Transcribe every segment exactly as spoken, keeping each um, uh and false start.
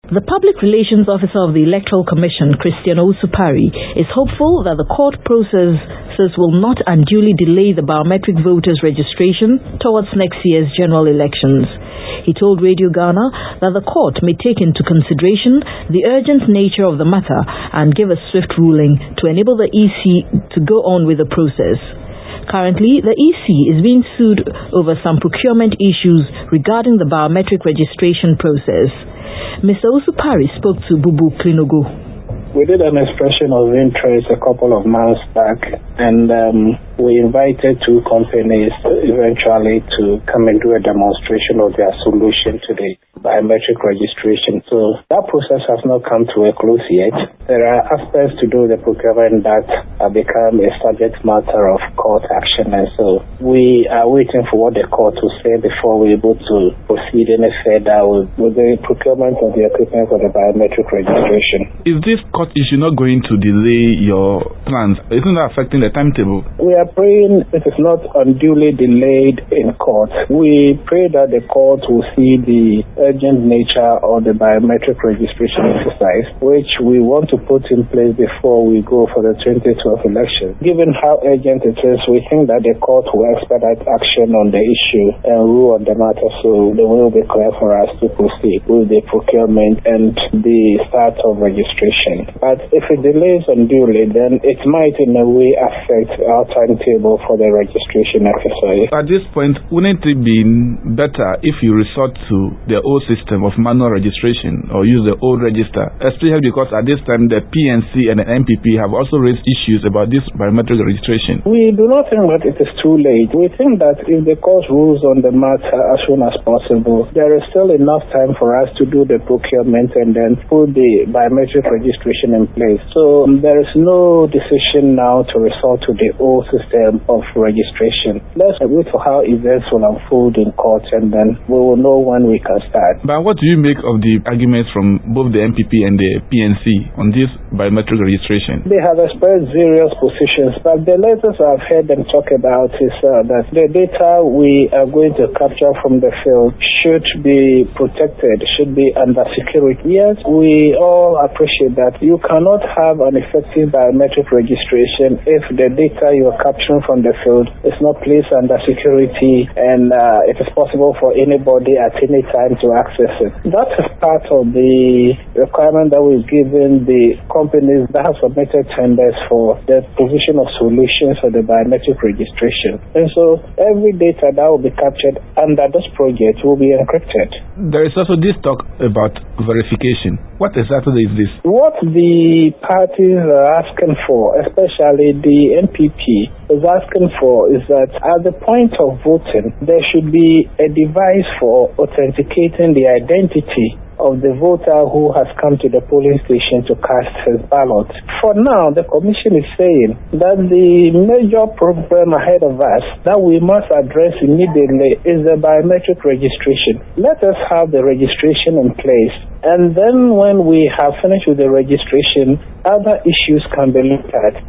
The Public Relations Officer of the Electoral Commission, Christian Osupari, is hopeful that the court processes will not unduly delay the biometric voters' registration towards next year's general elections. He told Radio Ghana that the court may take into consideration the urgent nature of the matter and give a swift ruling to enable the E C to go on with the process. Currently, the E C is being sued over some procurement issues regarding the biometric registration process. Mister Osupari spoke to Bubu Klinogo. We did an expression of interest a couple of months back, and um, we invited two companies eventually to come and do a demonstration of their solution to the biometric registration. So that process has not come to a close yet. There are aspects to do the procurement that have become a subject matter of court action, and so we are waiting for what the court will say before we're able to proceed any further with, with the procurement of the equipment for the biometric registration. Is this court issue not going to delay your plans? Isn't that affecting the timetable? We are praying it is not unduly delayed in court. We pray that the court will see the urgent nature of the biometric registration exercise, which we want to put in place before we go for the twenty twelve election. Given how urgent it is, we think that the court will expedite action on the issue and rule on the matter, so the way will be clear for us to proceed with the procurement and the start of registration. But if it delays unduly, then it might in a way affect our timetable for the registration exercise. At this point, wouldn't it be better if you resort to the old system of manual registration or use the old register, especially because at this time the P N C and the N P P have also raised issues about this biometric registration? We do not think that it is too late. We think that if the court rules on the matter as soon as possible, there is still enough time for us to do the procurement and then put the biometric registration in place. So um, there is no decision now to resort to the old system of registration. Let's wait for how events will unfold in court, and then we will know when we can start. But what do you make of the arguments from both the N P P and the P N C on this biometric registration? They have expressed various positions, but the latest I've heard them talk about is uh, that the data we are going to capture from the field should be protected, should be under security. Yes, we all appreciate that. You cannot have an effective biometric registration if the data you are capturing from the field is not placed under security and uh, it is possible for anybody at any time to access it. That is part of the requirement that we've given the companies that have submitted tenders for the provision of solutions for the biometric registration. And so every data that will be captured under this project will be encrypted. There is also this talk about verification. What exactly is this? What the parties are asking for, especially the N P P, is asking for is that at the point of voting, there should be a device for authenticating the identity of the voter who has come to the polling station to cast his ballot. For now, the Commission is saying that the major problem ahead of us that we must address immediately is the biometric registration. Let us have the registration in place, and then when we have finished with the registration, other issues can be looked at.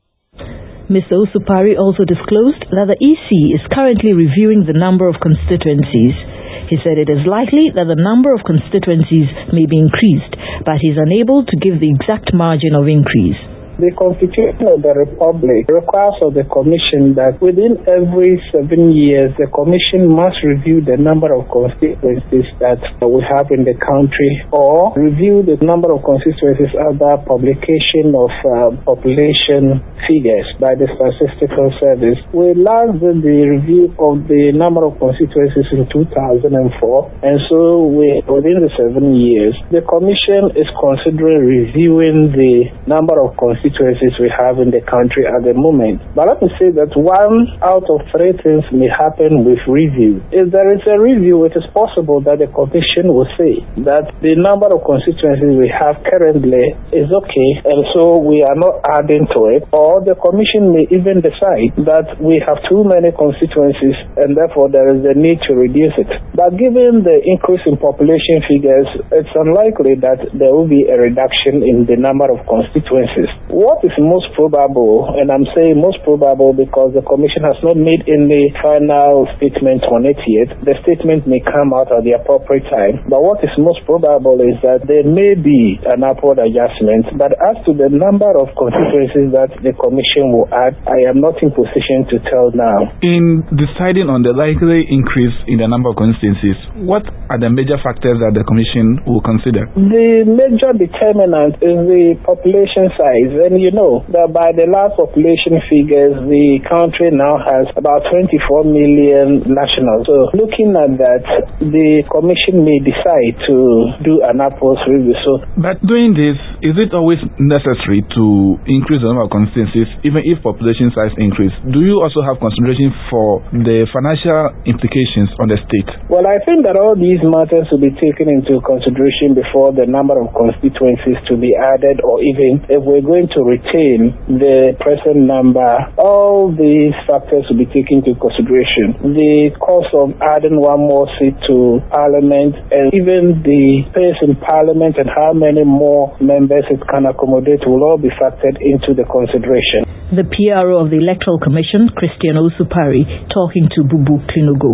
Mister Osupari also disclosed that the E C is currently reviewing the number of constituencies. He said it is likely that the number of constituencies may be increased, but he is unable to give the exact margin of increase. The Constitution of the Republic requires of the Commission that within every seven years, the Commission must review the number of constituencies that we have in the country, or review the number of constituencies under publication of uh, population figures by the Statistical Service. We last did the review of the number of constituencies in two thousand four, and so we, within the seven years, the Commission is considering reviewing the number of constituencies constituencies we have in the country at the moment. But let me say that one out of three things may happen with review. If there is a review, it is possible that the Commission will say that the number of constituencies we have currently is okay, and so we are not adding to it. Or the Commission may even decide that we have too many constituencies and therefore there is a need to reduce it. But given the increase in population figures, it's unlikely that there will be a reduction in the number of constituencies. What is most probable, and I'm saying most probable because the Commission has not made any final statement on it yet. The statement may come out at the appropriate time. But what is most probable is that there may be an upward adjustment. But as to the number of constituencies that the Commission will add, I am not in position to tell now. In deciding on the likely increase in the number of constituencies, what are the major factors that the Commission will consider? The major determinant is the population size. And you know that by the last population figures, the country now has about twenty-four million nationals. So looking at that, the Commission may decide to do an upward review. So, but doing this, is it always necessary to increase the number of constituencies, even if population size increase? Do you also have consideration for the financial implications on the state? Well, I think that all these matters will be taken into consideration before the number of constituencies to be added, or even if we're going to retain the present number, all these factors will be taken into consideration. The cost of adding one more seat to Parliament, and even the space in Parliament and how many more members it can accommodate will all be factored into the consideration. The P R O of the Electoral Commission, Christian Osu Parry, talking to Bubu Kinugo.